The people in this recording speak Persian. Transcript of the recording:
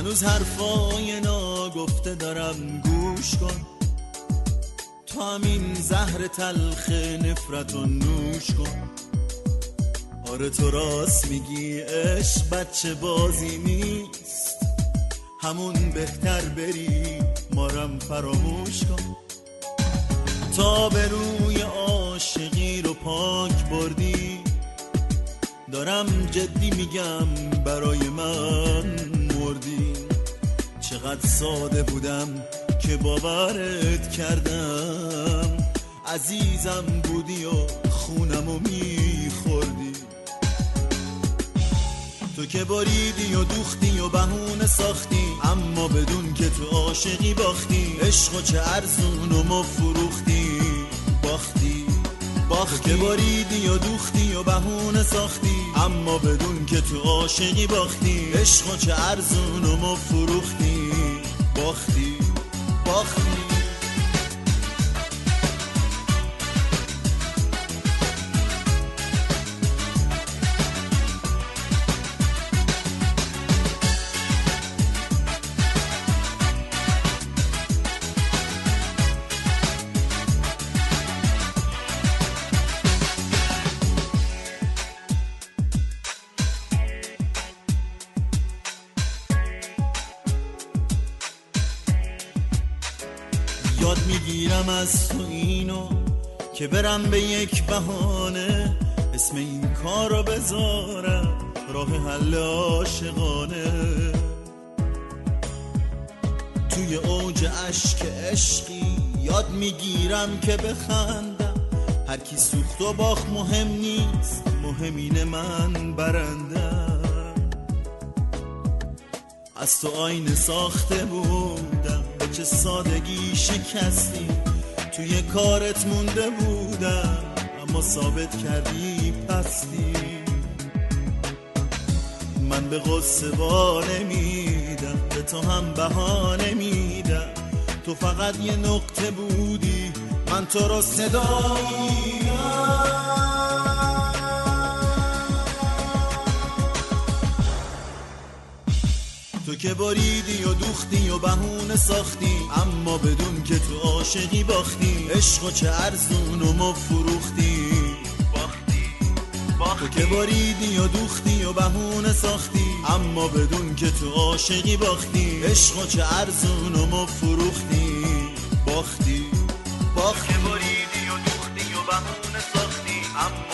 هنوز حرفای ناگفته دارم گوش کن، تو همین زهر تلخ نفرت رو نوش کن. آره تو راست میگی عشق بچه بازی نیست، همون بهتر بری مارم فراموش کن. تا به روی عاشقی رو پاک بردی، دارم جدی میگم برای من مردی. چقدر ساده بودم که باورت کردم، عزیزم بودی و خونمو میخوردی. تو که باریدی و دوختی و بهونه ساختی، اما بدون که تو عاشقی باختی. عشقو چه ارزون و ما فروختی، باختی. تو که باریدی و دوختی و بهونه ساختی، اما بدون که تو عاشقی باختی. عشقو چه ارزون و ما فروختی، باختی. یاد میگیرم از تو اینو که برم به یک بهانه، اسم این کار رو بذارم راه حل عاشقانه. توی اوج عشق عشقی یاد میگیرم که بخندم، هر کی سوخت و باخت مهم نیست، مهم اینه من برندم. از تو آینه ساخته بودم، به چه سادگی شکستی. توی کارت مونده بودم، اما ثابت کردی پستی. من به غصه وا نمیدم، به تو هم بهانه میدم. تو فقط یه نقطه بودی، من تو رو صدا میدم. تو که باریدی و دوختی و بهونه ساختی، اما بدون که تو عاشقی باختی. عشقو چه ارزون و ما فروختی، باختی. تو که باریدی و دوختی و بهونه ساختی، اما بدون که تو عاشقی باختی. عشقو چه ارزون و ما فروختی، باختی. تو که باریدی و دوختی و بهونه ساختی، اما